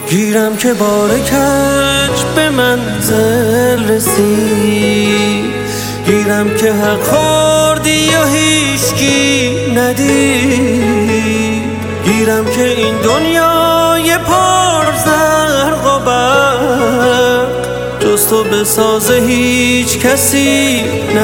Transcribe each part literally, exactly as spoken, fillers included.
گیرم که بار کج به منزل رسید، گیرم که حق خوردی و هیچکی ندید، گیرم که این دنیای پر زرق و برق جز تو بسازه هیچ کسی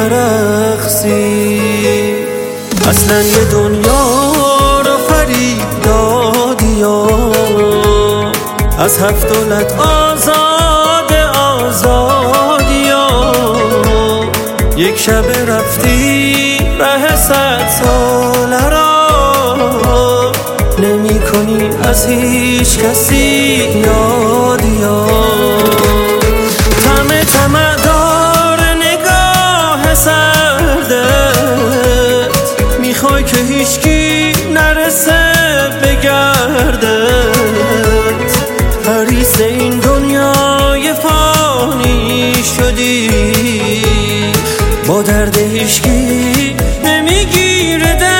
نرقصید. اصلا یه دنیا رو فریب دادی و از هفت دولت آزاد آزادی و یک شب رفتی ره صد ساله را نمی کنی از هیچ کسی یادی و طمع طمع دار نگاه سردت، میخوای که هیچکی نرسه به گردت، حریص این دنیای فانی شدی، با درد هیچکی نمیگیره دردت.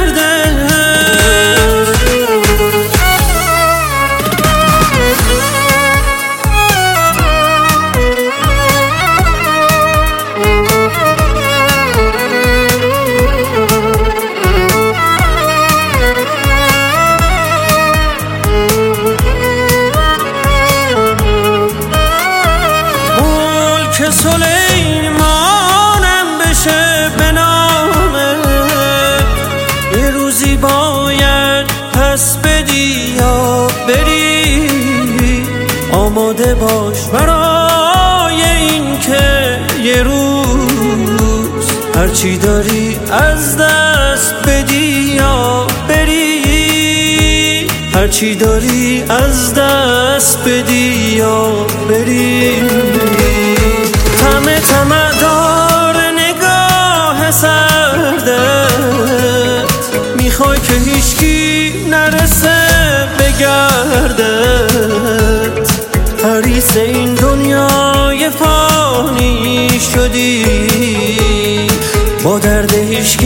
که سلیمانم بشه به نامت، یه روزی باید پس بدی یا بری، آماده باش برای این که یه روز هرچی داری از دست بدی یا بری، هرچی داری از دست بدی یا بری. طمع طمع دار نگاه سردت، میخوای که هیچکی نرسه به گردت، حریص این دنیای فانی شدی، با درد هیچکی